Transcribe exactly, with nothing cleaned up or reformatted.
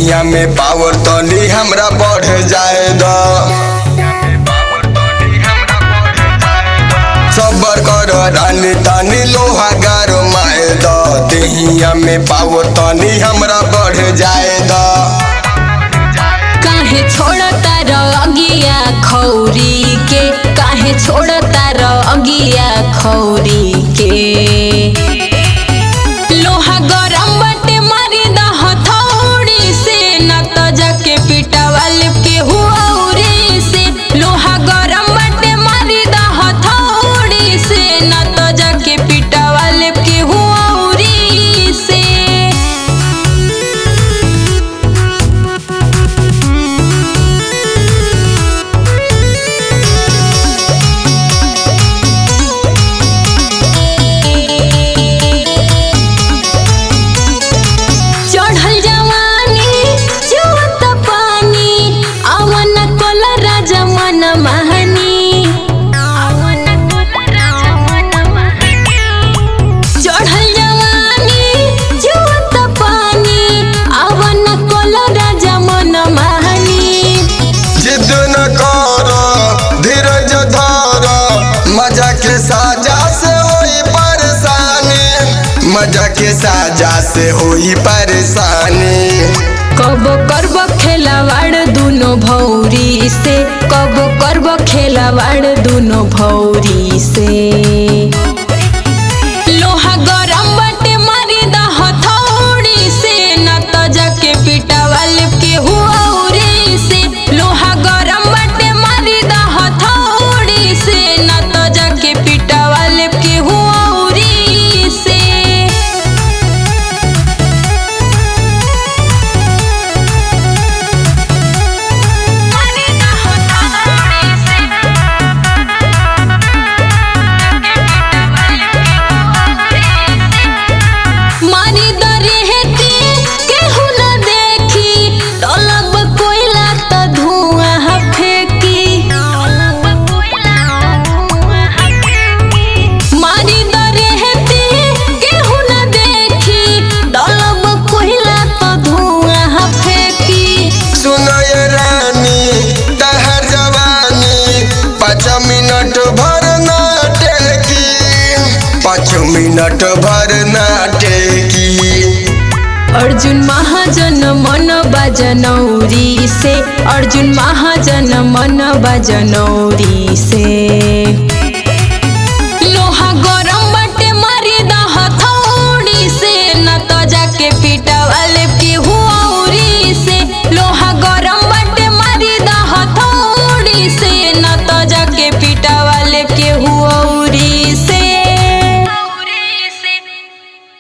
देहिया में पावर तनी हमरा बढ़ जाए द सबर कर रानी तानी लोहा गारो माए द देहिया में पावर तनी हमरा बढ़ जाए द काहे छोड़ता रगिया खौरी के काहे छोड़ता रगिया खौरी के लोहा गरम बटे मारी द हथौड़ी से न तो जाके पिटावा लेप के हुआउरी से लोहा गरम बटे मारी द हथौड़ी से न तो जाके पिटावा लेप के हुआउरी से मजा के साजा से होई परेशानी मजा के साजा से होई परेशानी कब करब खेलावाड़ दुनो भौरी से कब करब खेलावाड़ दुनो भौरी से लोहा गरम बटे मारी द हथौड़ी से न तो जाके पिटावा लेप के हुआउरी से लोहा गरम बटे मारी द हथौड़ी से न तो जाके पिटावा लेप के हुआउरी से पाँच मिनट भर नाटे की अर्जुन महाजन मन बजनौरी से अर्जुन महाजन मन बजनौरी से।